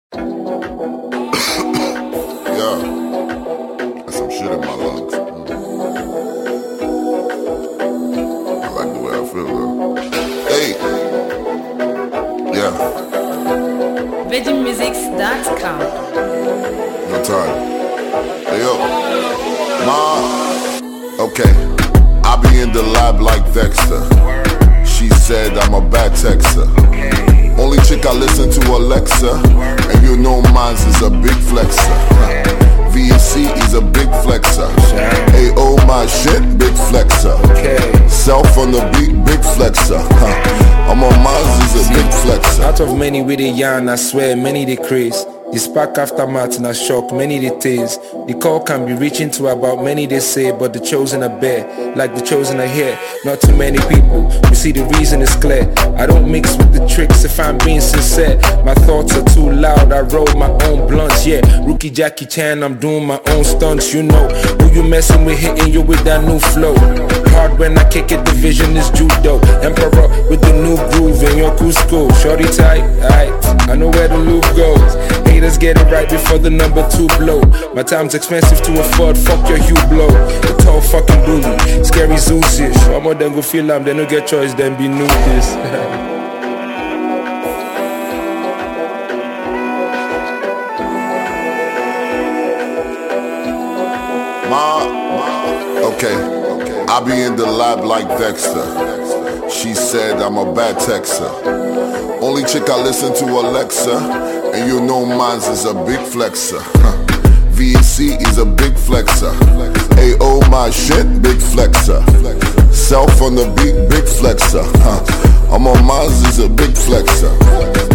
Yeah, that's some shit in my lungs. I like the way I feel though. Hey, yeah. VeggieMusics.com. No time. Hey yo, Ma. Okay, I be in the lab like Dexter. She said I'm a bad texter. Only chick I listen to Alexa, and you know mines is a big flexer. VNC is a big flexer. AO my shit, big flexer. Self on the beat, big flexer. I'm on mines is a big flexer. Out of many with a yarn, I swear many they craze. The spark aftermath and I shock many they taste. The call can be reaching to about many they say, but the chosen are bare, like the chosen are here. Not too many people, you see the reason is clear. I don't mix with the tricks if I'm being sincere. My thoughts are too loud, I roll my own blunts, yeah. Rookie Jackie Chan, I'm doing my own stunts, you know. Who you messing with, hitting you with that new flow. Hard when I kick it, the vision is judo. Emperor with the new groove in your Cusco. Shorty tight, aight, I know where the loop goes. Haters get it right before the number 2 blow. My time's expensive to afford, fuck your Hugh Blow. The tall fucking bully, scary Zeus-ish. One more them go feel them, they no get choice, then be new this. Okay, I be in the lab like Dexter. She said I'm a bad texter. Only chick I listen to Alexa, and you know mines is a big flexer. VNC is a big flexer. AO my shit, big flexer. Self on the beat, big flexer. I'm on mines is a big flexer.